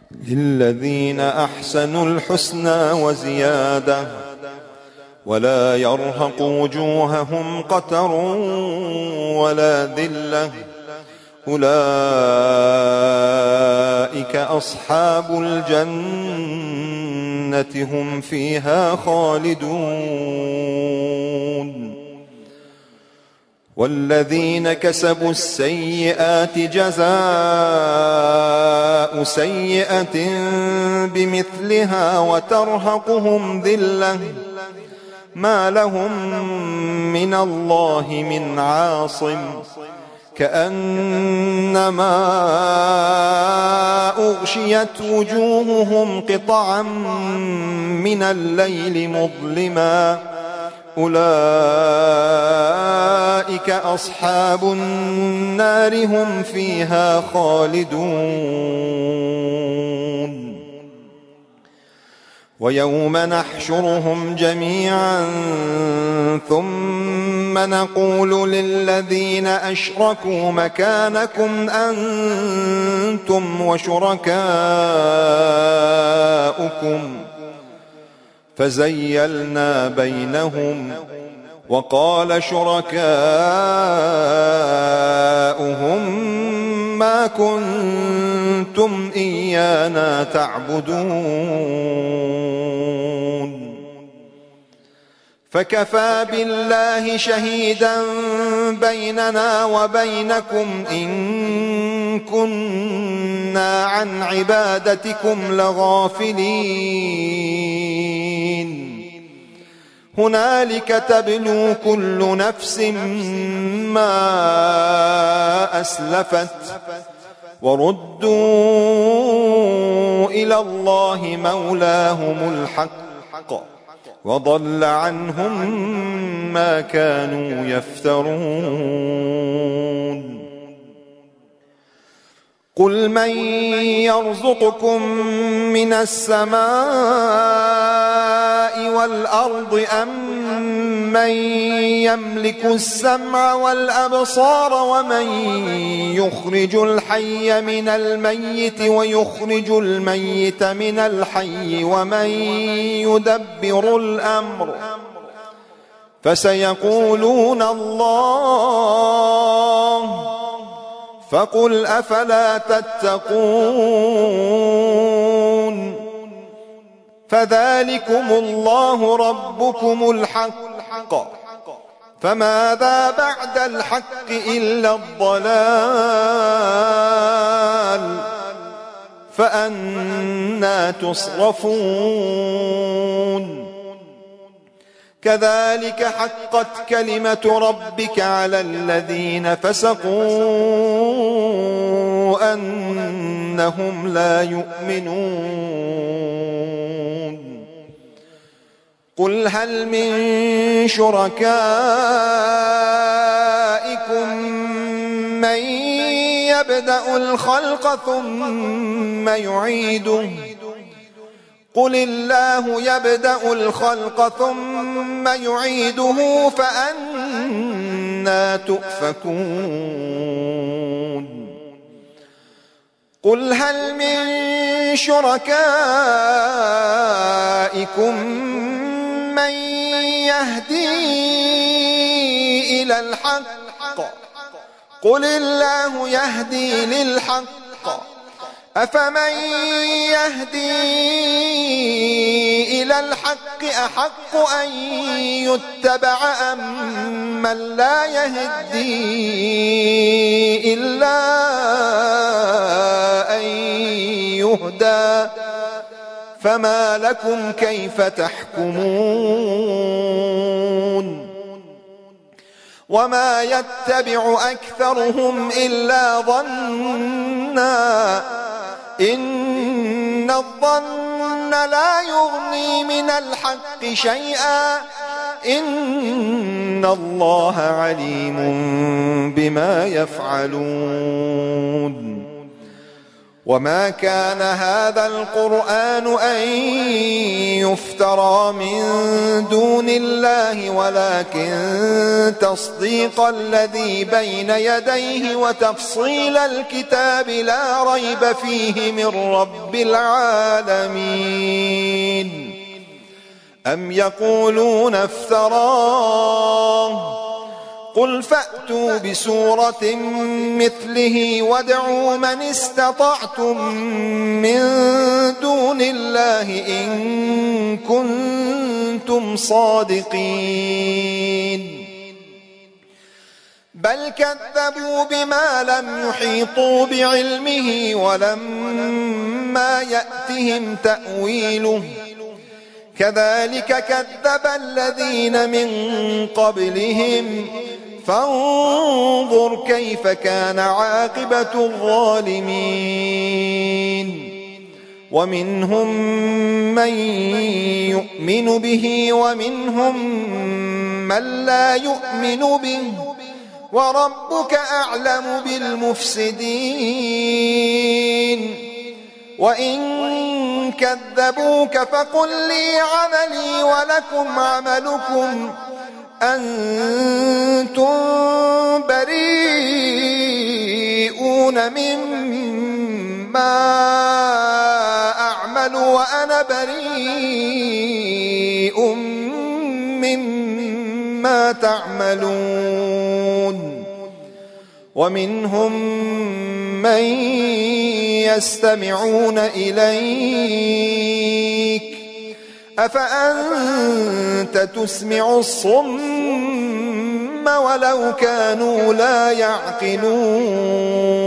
للذين أحسنوا الحسنى وزيادة ولا يرهق وجوههم قتر ولا ذلة أولئك أصحاب الجنة هم فيها خالدون والذين كسبوا السيئات جزاء سيئة بمثلها وترهقهم ذلة ما لهم من الله من عاصم كأنما أغشيت وجوههم قطعا من الليل مظلما أولئك أصحاب النار هم فيها خالدون ويوم نحشرهم جميعا ثم نقول للذين أشركوا مكانكم أنتم وشركاؤكم فزيلنا بينهم وقال شركاؤهم ما كنتم إيانا تعبدون فكفى بالله شهيدا بيننا وبينكم إن كنا عن عبادتكم لغافلين هنالك تبلو كل نفس ما أسلفت وردوا إلى الله مولاهم الحق وضل عنهم ما كانوا يفترون قل من يرزقكم من السماء والأرض أم من يملك السمع والأبصار ومن يخرج الحي من الميت ويخرج الميت من الحي ومن يدبر الأمر فسيقولون الله فقل أفلا تتقون فذلكم الله ربكم الحق فماذا بعد الحق إلا الضلال فأنى تصرفون كذلك حقت كلمة ربك على الذين فسقوا أنهم لا يؤمنون قل هل من شركائكم من يبدأ الخلق ثم يعيده قل الله يبدأ الخلق ثم يعيده فأنى تؤفكون قل هل من شركائكم من يهدي إلى الحق قل الله يهدي للحق أفمن يهدي إلى الحق أحق أن يتبع أم من لا يهدي إلا أن يهدى فما لكم كيف تحكمون وما يتبع أكثرهم إلا ظنا إن الظن لا يغني من الحق شيئا إن الله عليم بما يفعلون وما كان هذا القرآن أن يفترى من دون الله ولكن تصديق الذي بين يديه وتفصيل الكتاب لا ريب فيه من رب العالمين. أم يقولون افتراه قل فأتوا بسورة مثله وادعوا من استطعتم من دون الله إن كنتم صادقين. بل كذبوا بما لم يحيطوا بعلمه ولما يأتهم تأويله كذلك كذب الذين من قبلهم فانظر كيف كان عاقبة الظالمين. ومنهم من يؤمن به ومنهم من لا يؤمن به وربك أعلم بالمفسدين. وإن كذبوك فقل لي عملي ولكم عملكم أنتم بريئون مما أعمل وأنا بريء مما تعملون. ومنهم من يستمعون إليك أفأنت تسمع الصم ولو كانوا لا يعقلون.